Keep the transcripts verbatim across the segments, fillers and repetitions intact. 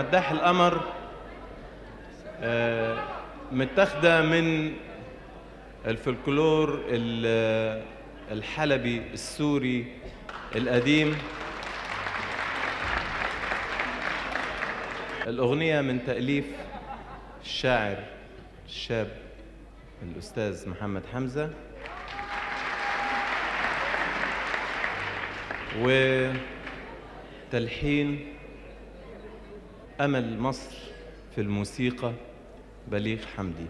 مداح القمر متاخده من الفلكلور الحلبي السوري القديم. الأغنية من تأليف الشاعر الشاب الأستاذ محمد حمزة، وتلحين أمل مصر في الموسيقى بليغ حمدي.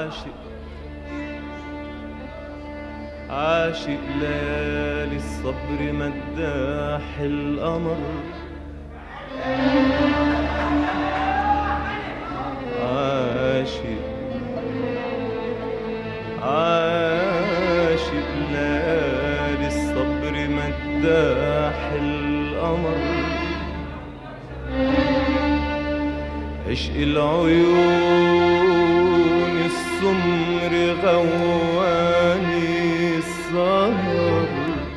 عاشق عاشق ليالي الصبر مداح القمر، عاشق عاشق ليالي الصبر مداح القمر، عشق العيون السمر غواني السهر،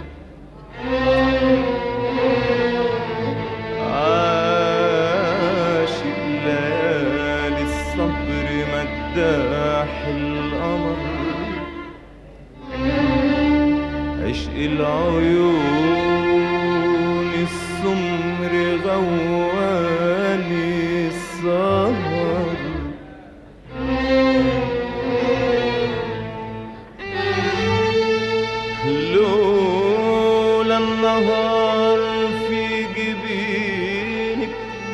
عاشق ليالي الصبر مداح القمر، عشق العيون السمر غواني السهر، لولا النهار في جبينك،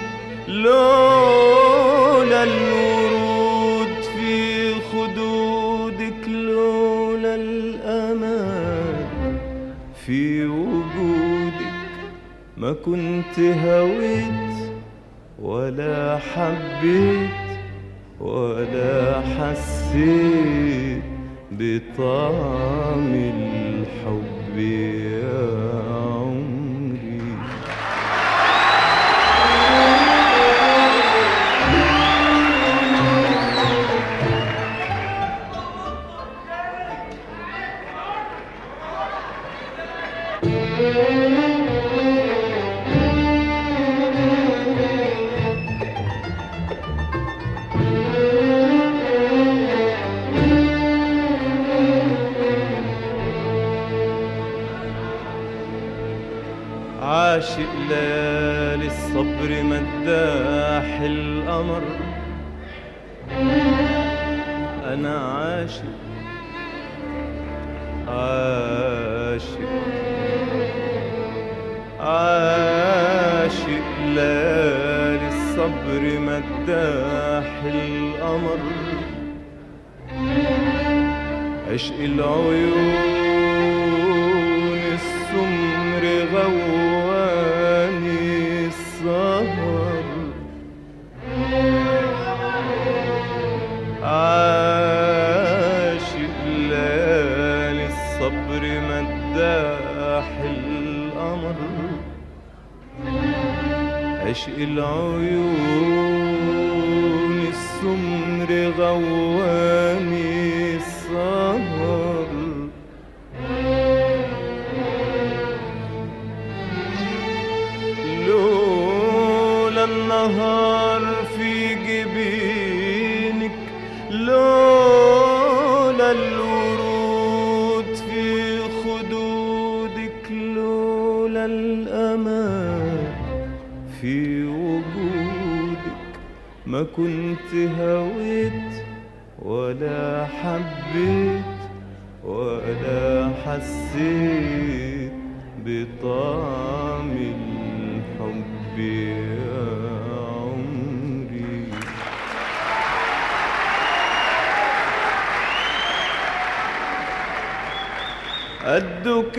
لولا الورود في خدودك، لولا الأمان في وجودك ما كنت هويت ولا حبيت ولا حسيت بطعم الحب يا عمري. عاشق ليالي الصبر مداح القمر، أنا عاشق عاشق عاشق ليالي الصبر مداح القمر، عشق العيون السمر غواني السهر، عاشق ليالي الصبر مداح القمر، عشق العيون السمر غواني السهر، لولا النهار في جبينك، لولا الورود في خدودك، لولا الأمان في وجودك ما كنت هويت ولا حبيت ولا حسيت بطعم الحب يا عمري. قدك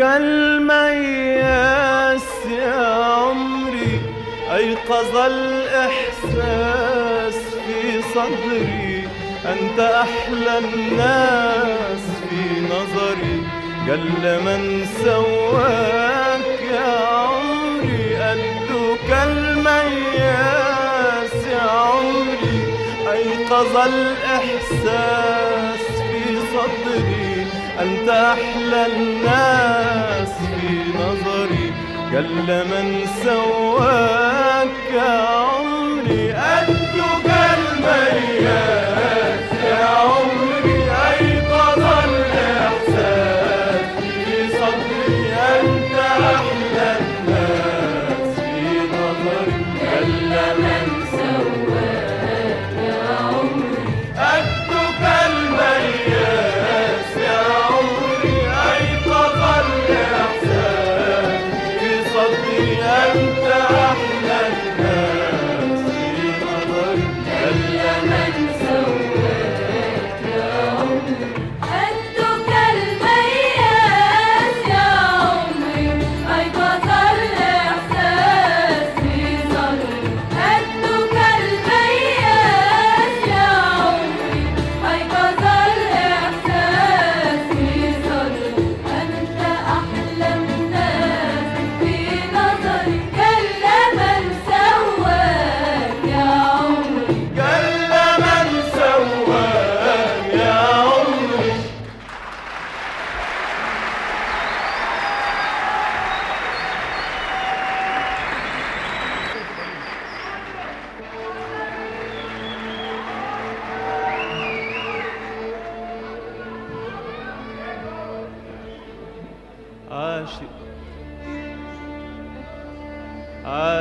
المياس يا عمري، أيقظ الإحساس في صدري، أنت أحلى الناس في نظري، جل من سواك يا عمري. قدك المياس يا عمري، أيقظ الإحساس في صدري، أنت أحلى الناس في نظري، جل من سواك يا عمري. قدك المياس يا عمري، أيقظ الإحساس في صدري، أنت أحلى الناس في نظري، جل من سواك يا عمري. قدك المياس يا عمري، أيقظ الإحساس في صدري، أنت أحلى الناس في نظري، جل من سواك يا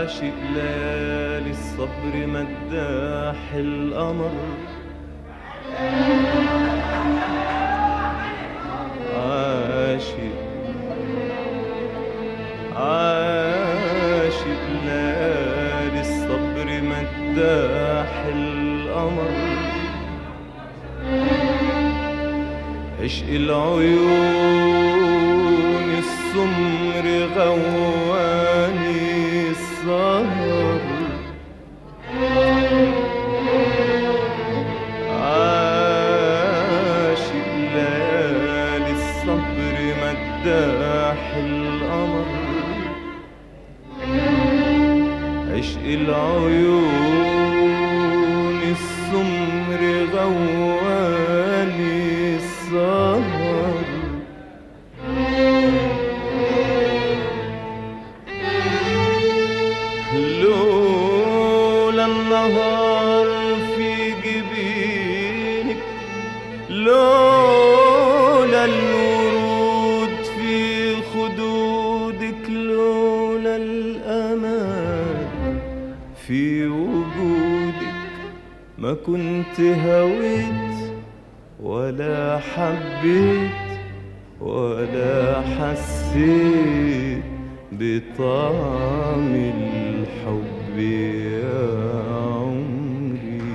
عاشق ليالي الصبر مداح القمر، عاشق عاشق ليالي الصبر مداح القمر، عشق العيون السمر غواني السهر، عاشق ليالي الصبر مداح القمر، عشق العيون السمر غواني السهر، لولا النهار في جبينك، لولا الورود في خدودك، لولا الأمان في وجودك ما كنت هويت ولا حبيت ولا حسيت بطعم الحب يا عمري.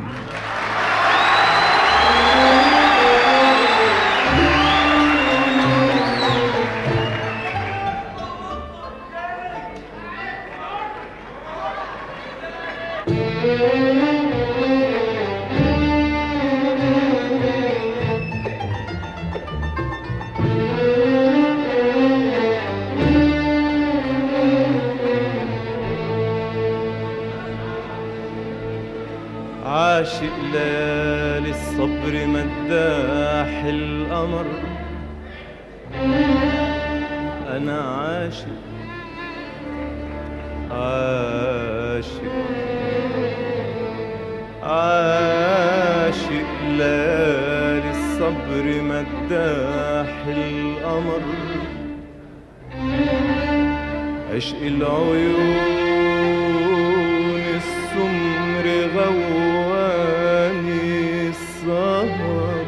عاشق ليالي الصبر مداح القمر، أنا عاشق عاشق عاشق ليالي الصبر مداح القمر، عشق العيون السمر غواني السهر،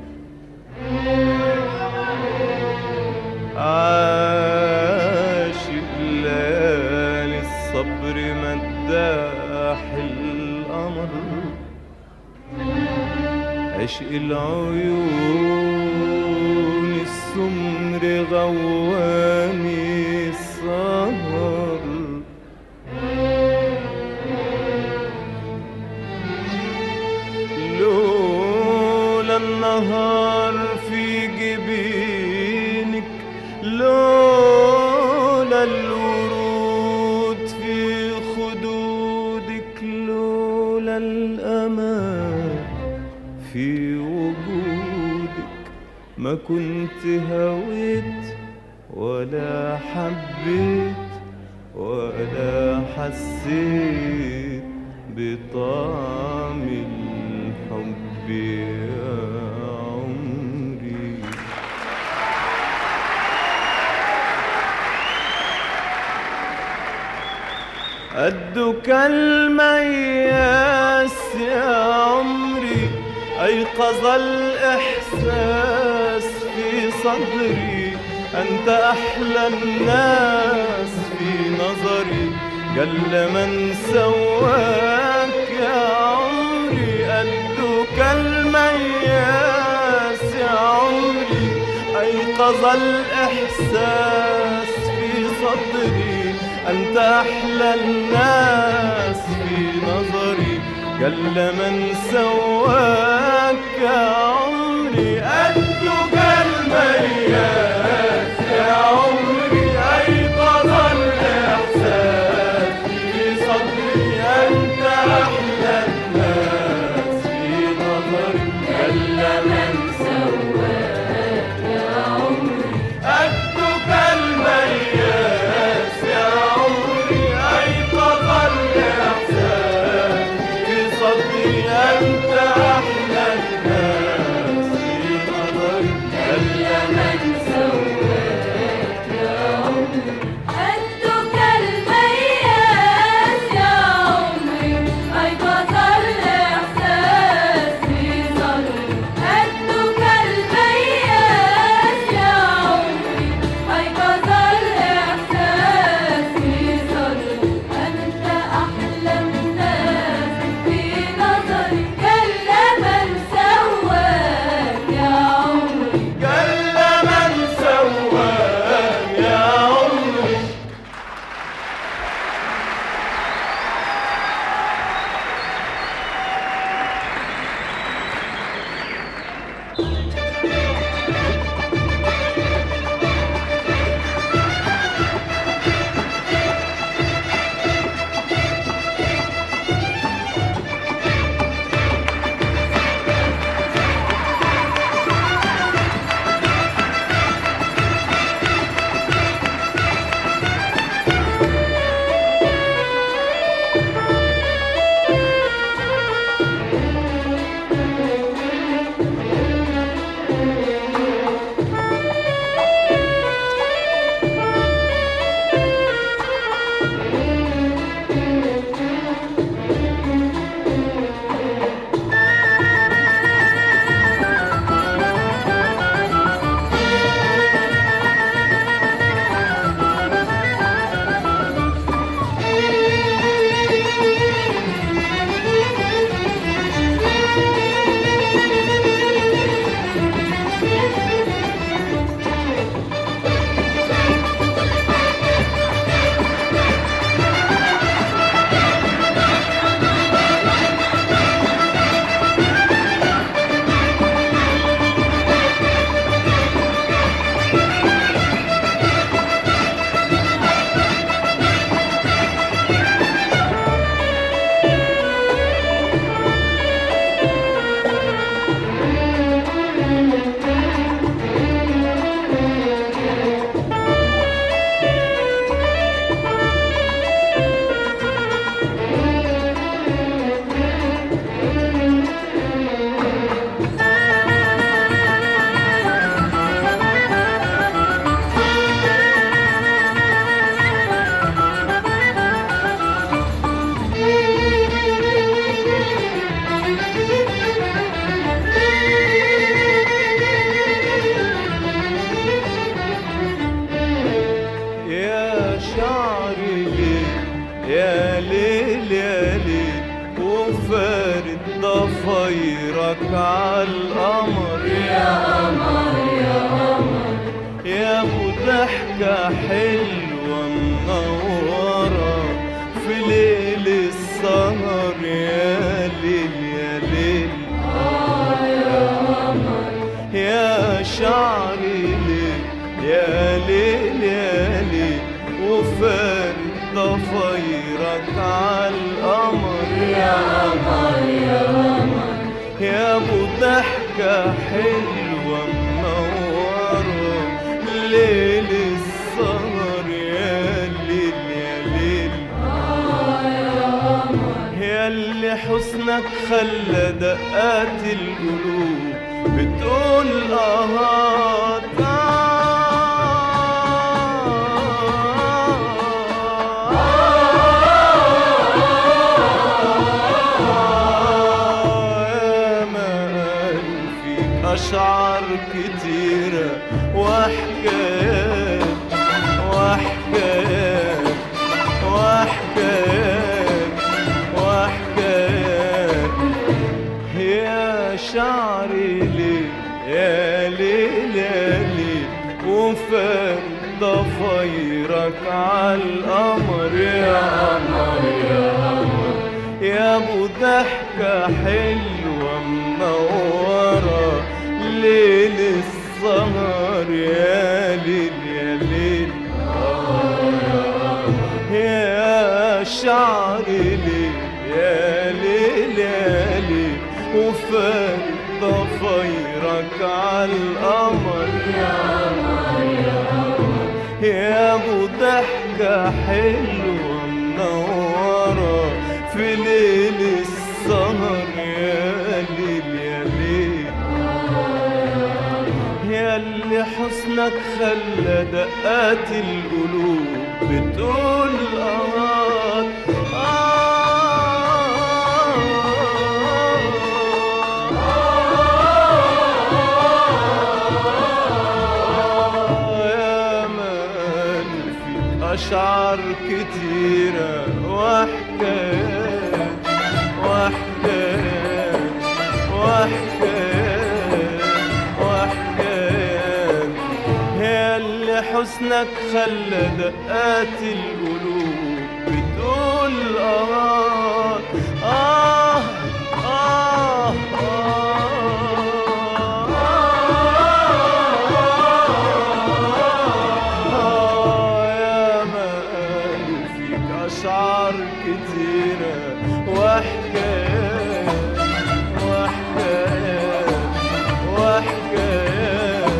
عاشق ليالي الصبر مداح القمر، عشق العيون السمر غواني السهر، لولا النهار في جبينك، لولا الورود في خدودك، لولا الأمان في وجودك ما كنت هويت ولا حبيت ولا حسيت بطعم الحب يا عمري. قدك المياس يا عمري، أيقظ الإحساس في صدري، أنت أحلى الناس في نظري، جل من سواك يا عمري. قدك المياس يا عمري، أيقظ الإحساس في صدري، أنت أحلى الناس في نظري، جل من سواك يا عمري. قدك المياس يا عمري، أيقظ الإحساس في صدري، أنت أحلى الناس في نظري، جل من سواك يا عمري. قدك المياس يا عمري، أيقظ الإحساس في صدري، أنت أحلى الناس ضفايرك عالقمر يا قمر يا قمر، يا ابو ضحكة حلوة منورة في ليل السهر يا ليل يا ليل. آه يا قمر يا شعري ليل يا ليل يا ليل، وفارد ضفايرك عالقمر يا قمر يا قمر، يا ابو ضحكة حلوة منورة ليل السهر يا ليل يا ليل. آه يا قمر يا اللي حسنك خلى دقات القلوب بتقول آهات. أشعار كتيرة وحكايات وحكايات وحكايات وحكايات، يا شعري ليل يا ليل يا ليل، وفارد ضفايرك عالقمر يا قمر يا قمر، يا ابو ضحكة حلوة منورة ليل السهر يا ليل يا ليل. يا شعري ليل يا ليل يا ليل، وفارد ضفايرك عالقمر يا قمر يا قمر، يا ابو ضحكة حلوة منورة في ليل السهر يا ليل يا ليل. يا اللي حسنك خلى دقات القلوب بتقول آه آه. يا مان فيك أشعار كتيرة وحكايات وحكايات وحكايات وحكايات، يا اللي حسنك خلى دقات القلوب بتقول آه آه آه آه. يا مان فيك أشعار كتيرة وحكايات وحكايات وحكايات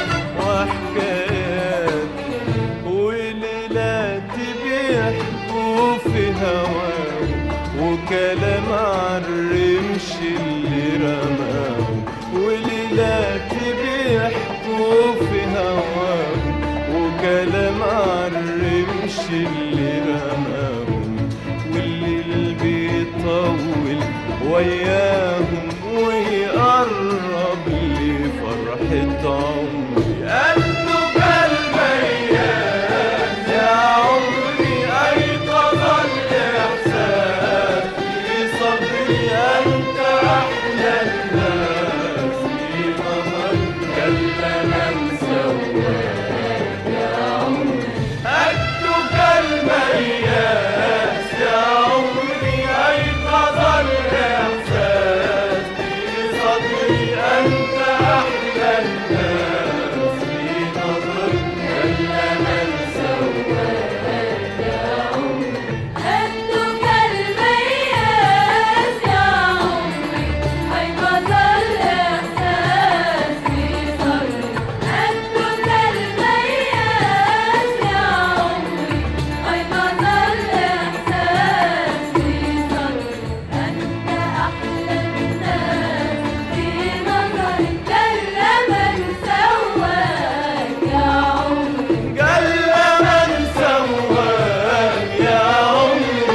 وحكايات، وليلات بيحكوا في هواك وكلام عالرمش اللي رماه، وليلات بيحكوا في هواك وكلام عالرمش اللي رماه، والليل بيطول وياهم ويقرب لي فرحة عمري. قلبك المياس يا عمري أيقظ الإحساس في صدري، أنت أحلى الناس في نظري، جل من سواك يا عمري. قلبك المياس يا عمري أيقظ الإحساس في صدري، أنت أحلى الناس في نظري، جل من سواك يا عمري. قدك المياس يا عمري أيقظ الإحساس في صدري، قدك المياس يا عمري أيقظ الإحساس في صدري، أنت أحلى الناس في نظري، جل من سواك يا عمري. جل من سواك يا عمري.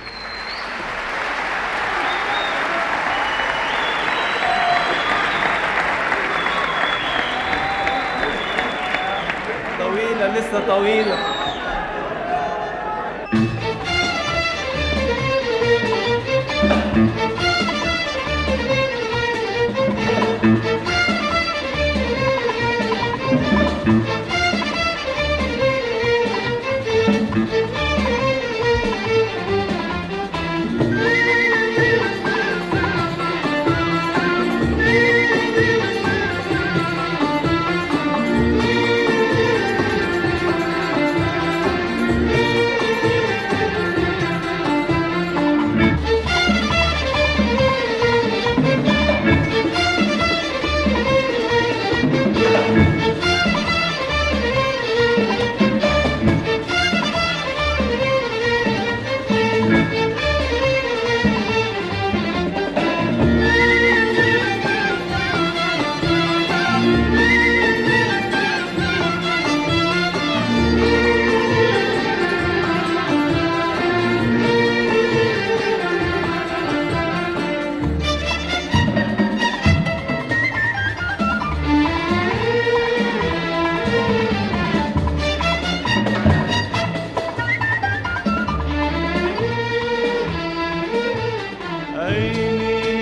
طويلة لسه طويلة.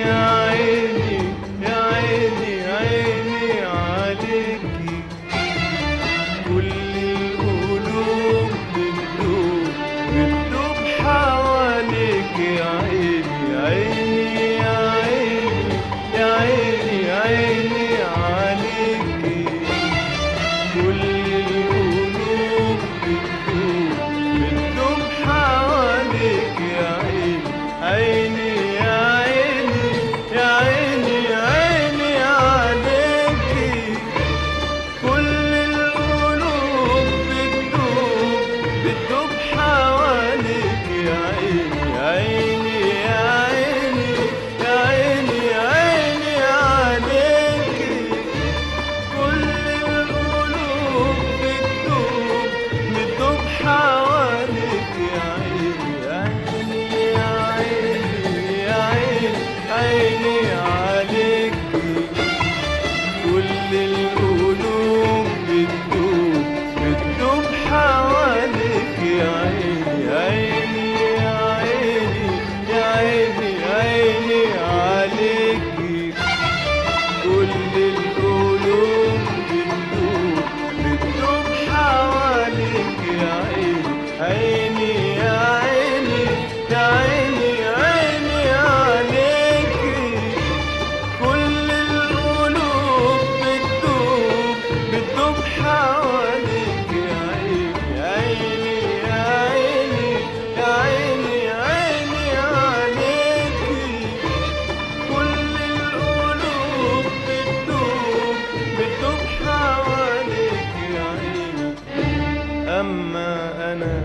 يا عيني يا عيني عيني عليكي كل القلوب بتدوب بتدوب حواليك يا عيني عيني يا عيني يا عيني عيني عليكي كل القلوب بتدوب بتدوب حواليك يا عيني عيني يا عيني يا عيني عيني عليكي كل القلوب بتدوب بتدوب حواليك يا عيني عيني يا عيني يا عيني عيني عليكي كل القلوب بتدوب بتدوب حواليك يا عيني عيني يا عيني يا عيني عيني عليكي كل القلوب بتدوب بتدوب حواليك يا عيني عيني يا عيني يا عيني عيني عليكي كل القلوب بتدوب بتدوب حواليك يا عيني عيني يا عيني يا عيني عيني عليكي كل القلوب بتدوب بتدوب حواليك يا عيني عيني يا عيني يا عيني عيني عليكي كل القلوب بتدوب بتدوب حواليك يا عيني أما أنا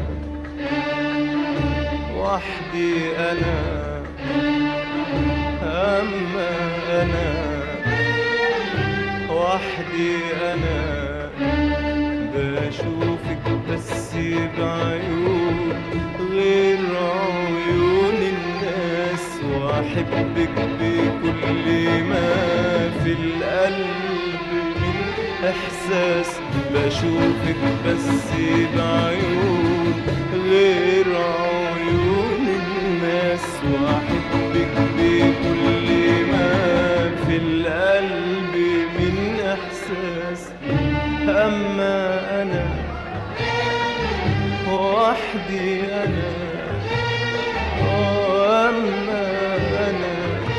وحدي أنا أما أنا وحدي أنا بشوفك بس بعيون غير عيون الناس وأحبك بكل ما في القلب من إحساس بشوفك بس بعيون غير عيون الناس وأحبك بكل ما في القلب من إحساس أما أنا وحدي أنا أما أنا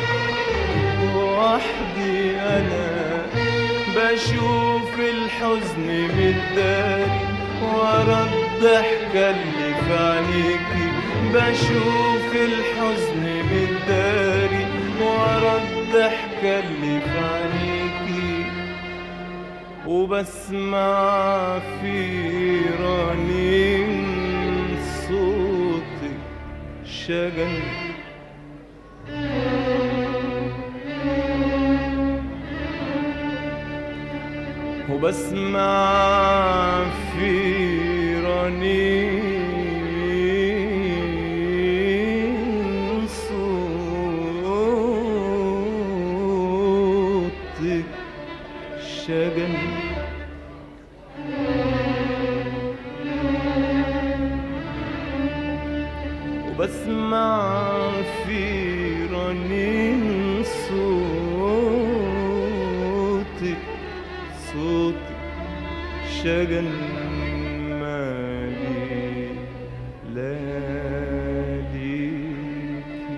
وحدي أنا بشوف الحزن متداري ورا الضحكة اللي في عينيكي بشوف الحزن متداري ورا الضحكة اللي في عينيكي وبسمع في رنين صوتك شجن وبسمع في رنين صوتك شجن وبسمع في رنين صوتك صوتك شجن مالي لاليكي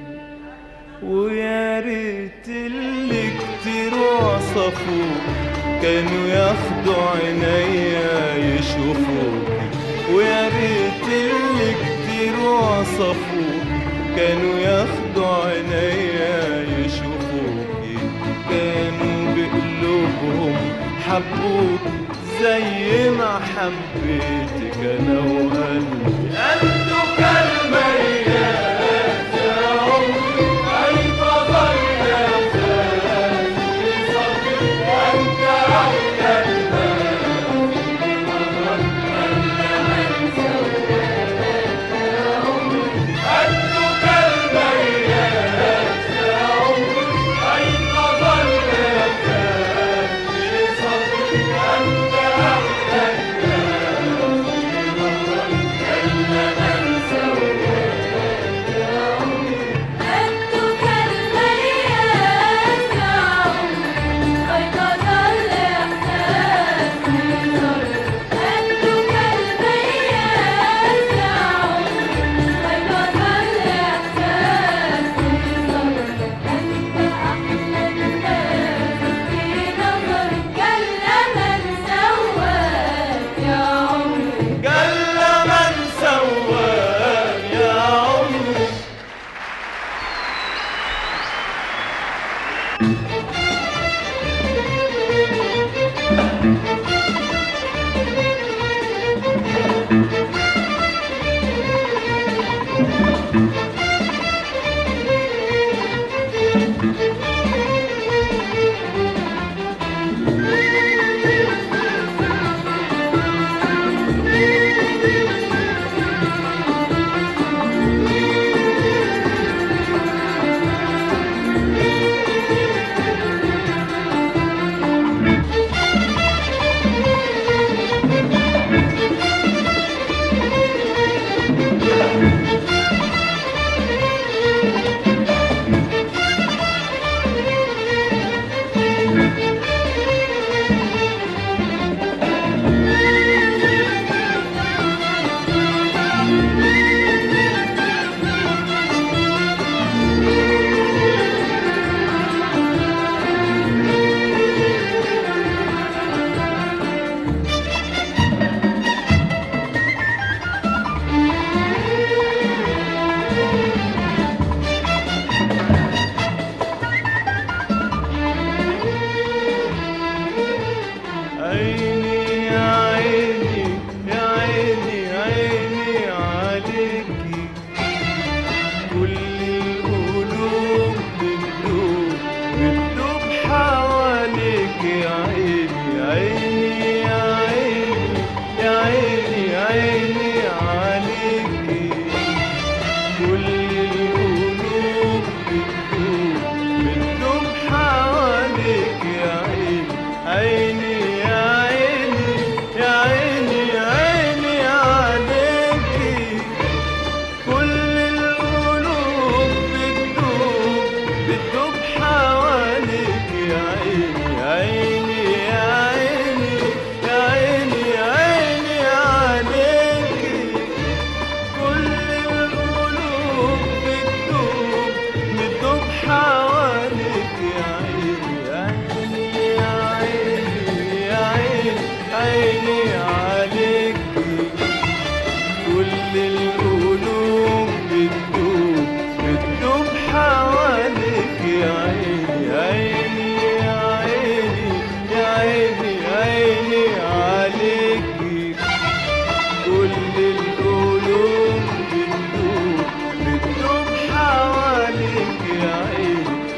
ويا ريت اللي كتير وصفوك كانوا ياخدوا عينيا يشوفوكي ويا ريت اللي كتير وصفوك كانوا ياخدوا عينيا يشوفوكي كانوا بقلوبهم حبوك زي ما حبيتك انا وقلبي انتوا كالميات يا عمري انتظر يا فاتي صبري انت احلى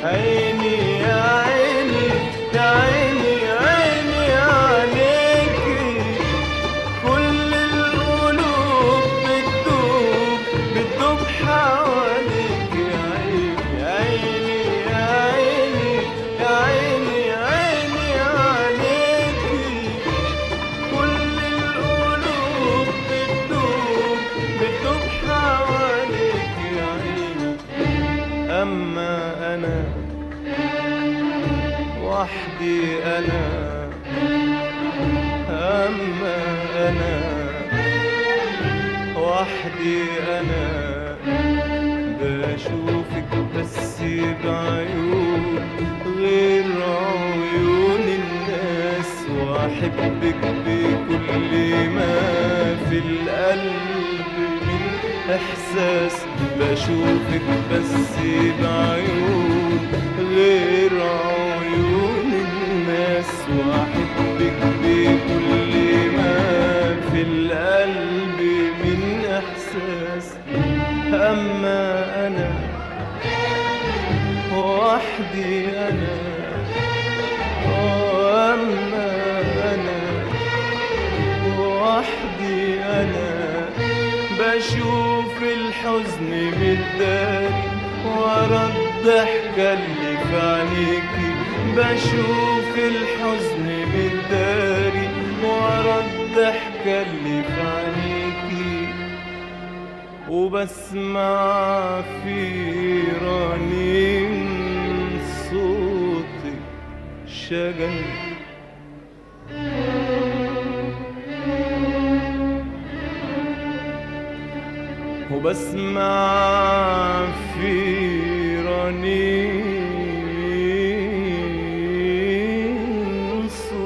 عيني يا عيني يا عيني عيني عليكي كل القلوب بتدوب بتدوب حواليك يا عيني يا عيني يا عيني يا عيني يا عيني عليكي كل القلوب بتدوب بتدوب حواليك يا عيني أما أنا وحدي أنا أما أنا وحدي أنا بشوفك بس بعيون غير عيون الناس وأحبك بكل ما في القلب من إحساس بشوفك بس بعيون غير عيون الناس وأحبك بكل ما في القلب من إحساس أما أنا وحدي أنا أما أنا وحدي أنا بشوف الحزن متداري ورا الضحكة اللي في عينيكي بشوف الحزن متداري ورا الضحكة اللي في عينيكي وبسمع في رنين صوتك شجن وبسمع في رنين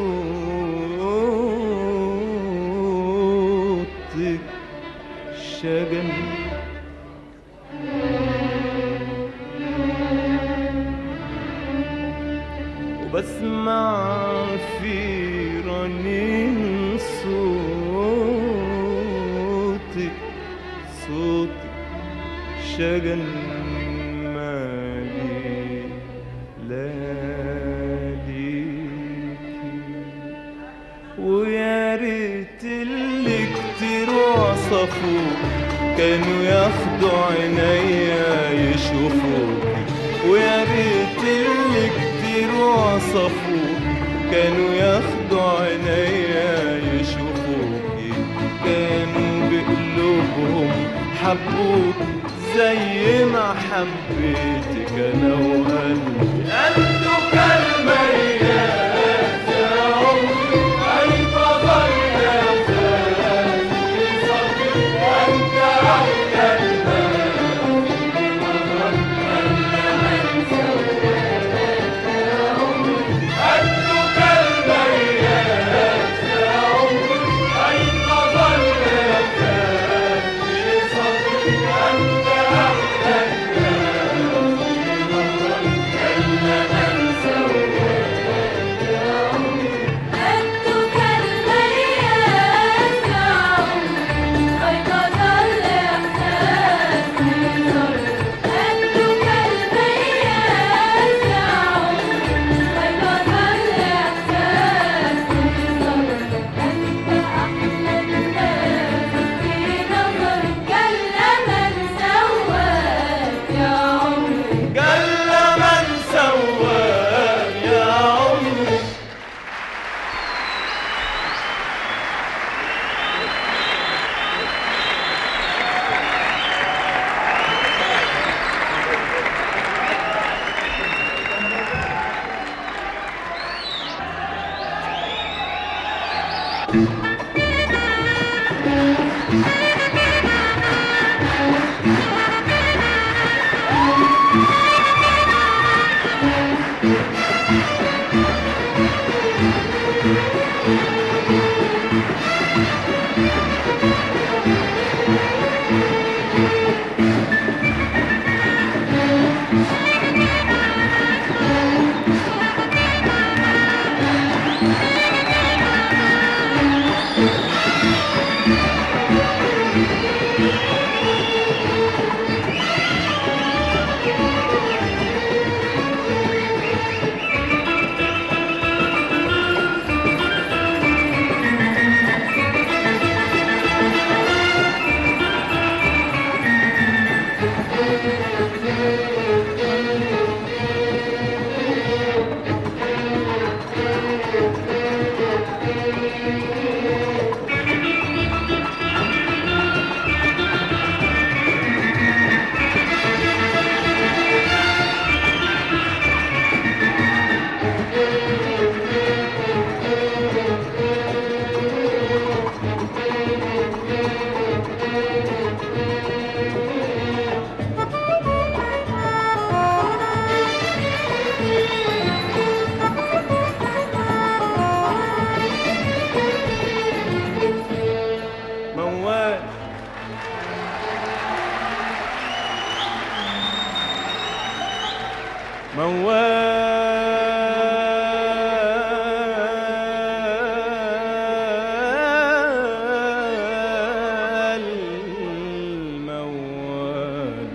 صوتك شجن وبسمع في رنين صوتك صوتك شجن مالي لاليكي ويا ريت اللي كتير وصفوك كانوا ياخدوا عينيا يشوفوكي ويا ريت اللي كتير وصفوك كانوا ياخدوا عينيا يشوفوكي كانوا بقلوبهم حبوك زي ما حبيتك انا وقلبي قلبه كلمة يا عمري هيفضل يا خالي صبري وانت احلى موال موال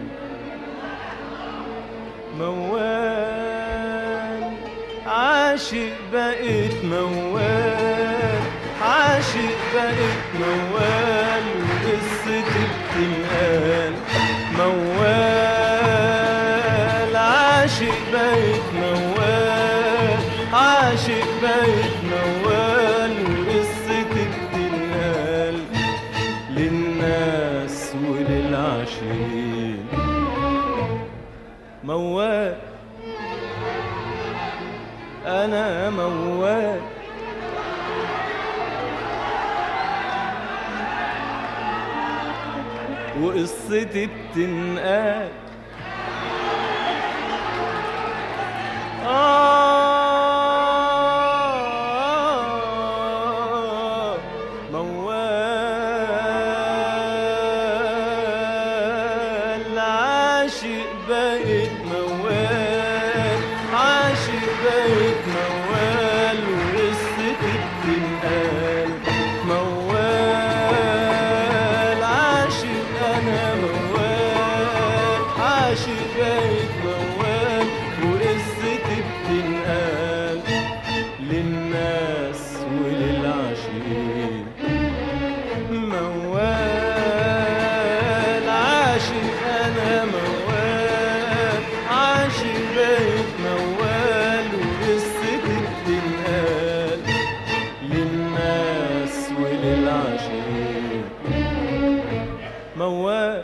موال عاشق بقيت موال عاشق بقيت موال وقصتي بتنقال موال عاشق بقيت موال عاشق بقيت موال وقصتي بتنقال للناس وللعاشقين موال أنا موال وقصتي بتنقال آه موال عاشق بقيت موال عاشق بقيت موال وقصتي بتنقال موال عاشق أنا موال عاشق بقيت موال وقصتي بتنقال للناس وللعاشقين موال عاشق أنا موال عاشق بقيت موال وقصتي بتنقال للناس وللعاشقين موال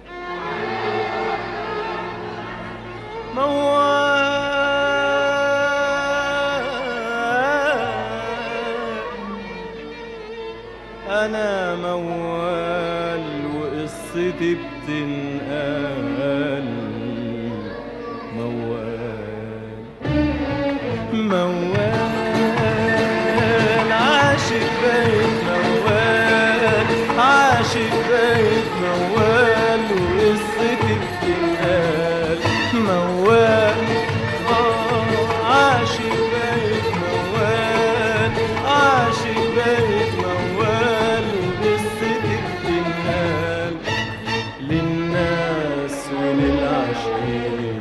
موال أنا موال وقصتي بتنقال موال موال عاشق بقيت موال عاشق بقيت موال وقصتي بتنقال موال آه عاشق بقيت موال عاشق بقيت موال وقصتي بتنقال للناس وللعاشقين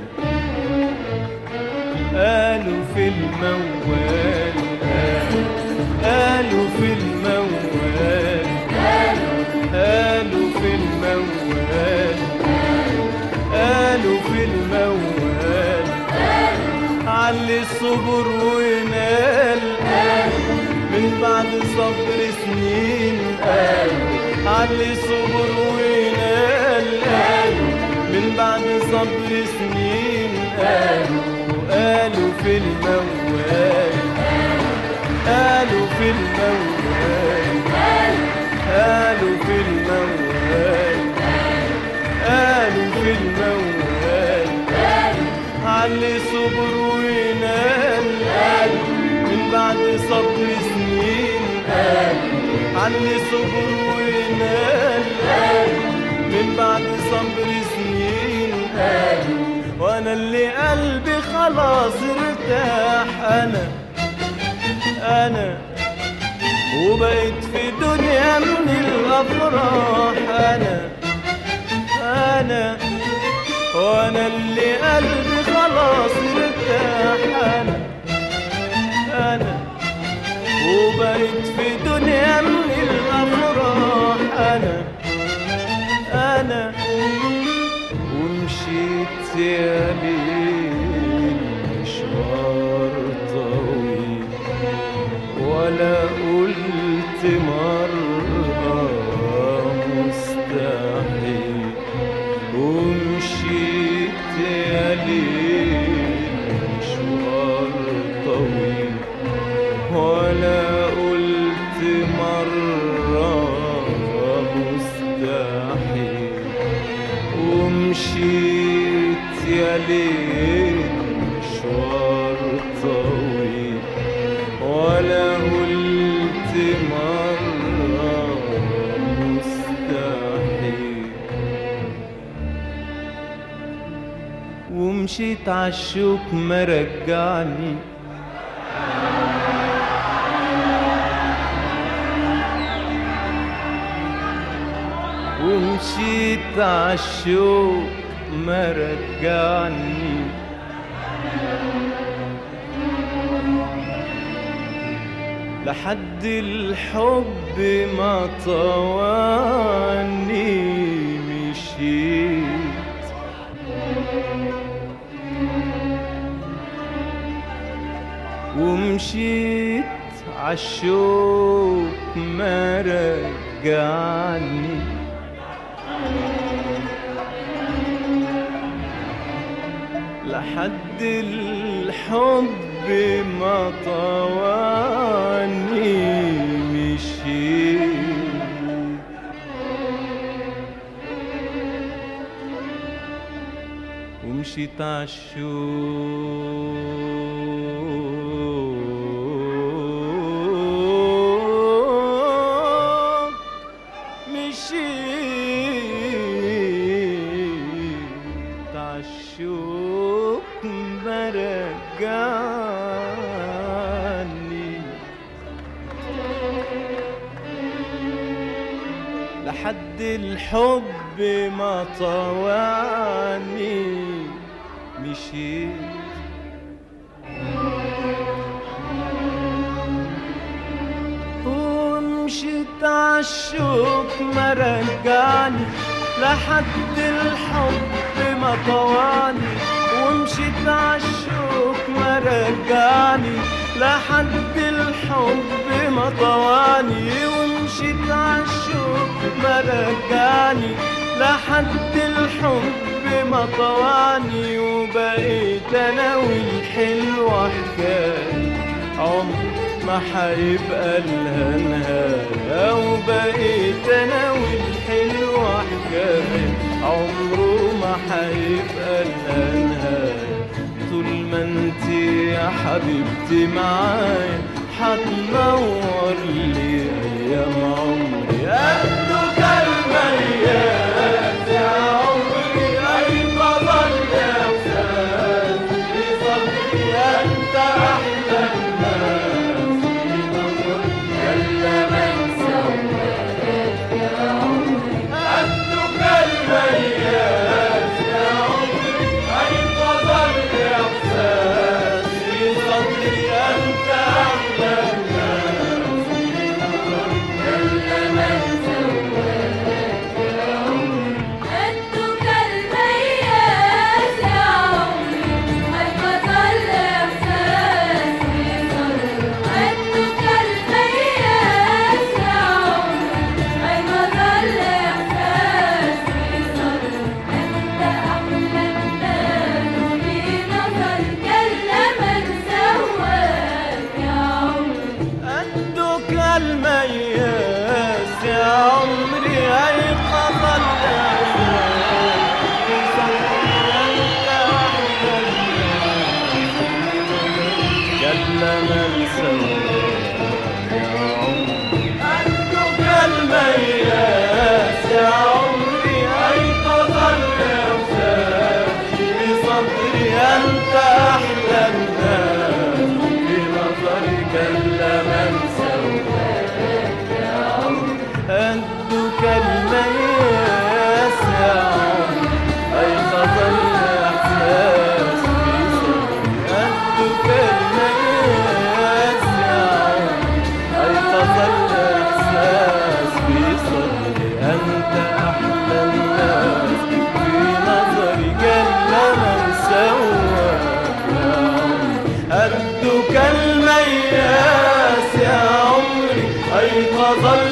قالوا في الموال قالوا في الموال قالوا في الموال قالوا في الموال علي الصبر ونال من بعد صبر سنين علي الصبر ونال من بعد صبر سنين قالوا قالوا في الموال قالوا في الموال قالوا في الموال قالوا في الموال علي صبر ونال من بعد صبر سنين علي صبر ونال من بعد صبر سنين وانا اللي قلبي خلاص ارتاح انا انا وبقيت في دنيا من الافراح انا انا وانا اللي قلبي خلاص ارتاح انا انا وبقيت في دنيا من الافراح انا انا ومشيت يا ليل مشوار طويل ولا قلت مرة مستحيل ومشيت يا ليل ومشيت عالشوك ما رجعني، ومشيت عالشوك ما رجعني، لحد الحب ما طواني مشيت، ومشيت عالشوك ما رجعني، لحد الحب ما طواني مشيت، ومشيت عالشوك مشيت عالشوك ما رجعني، لحد الحب ما طواني مشيت، ومشيت عالشوك ما رجعني، لحد الحب ما طواني، ومشيت عالشوك ما رجعني، لحد الحب ما طواني، ومشيت عالشوك ما رجعني، لحد الحب ما طواني، وبقيت انا والحلوة حكاية عمر ما حيبقى لها نهاية، وبقيت انا والحلوة حكاية عمره ما حيبقى لها نهاية، طول ما انتي يا حبيبتي معايا حتنور لي ايام عمري، قدك الميات يا عمري هيفضل احساس في صدري، انت احلى الناس في نظري، يلا ما نسواك يا عمري، قدك الميات يا عمري هيفضل احساس في صدري، انت احلى الناس في نظري، يلا ما نسواك يا عمري، قدك المياس يا عمري هيفضل إحساس في صدري، قدك المياس يا عمري هيفضل إحساس في صدري، أنت أحلى الناس في نظري، يلا ما نسواك يا عمري، قدك المياس يا عمري هيفضل يلا ما نسواك يا عمري، قدك المياس يا عمري هيفضل إحساس في صدري، أنت أحلى الناس في نظري، يلا ما نسواك يا عمري، قدك المياس يا عمري هيفضل إحساس في صدري، قدك المياس يا عمري هيفضل إحساس في صدري، أنت أحلى الناس في نظري، يلا ما نسواك يا عمري، قدك المياس يا عمري هيفضل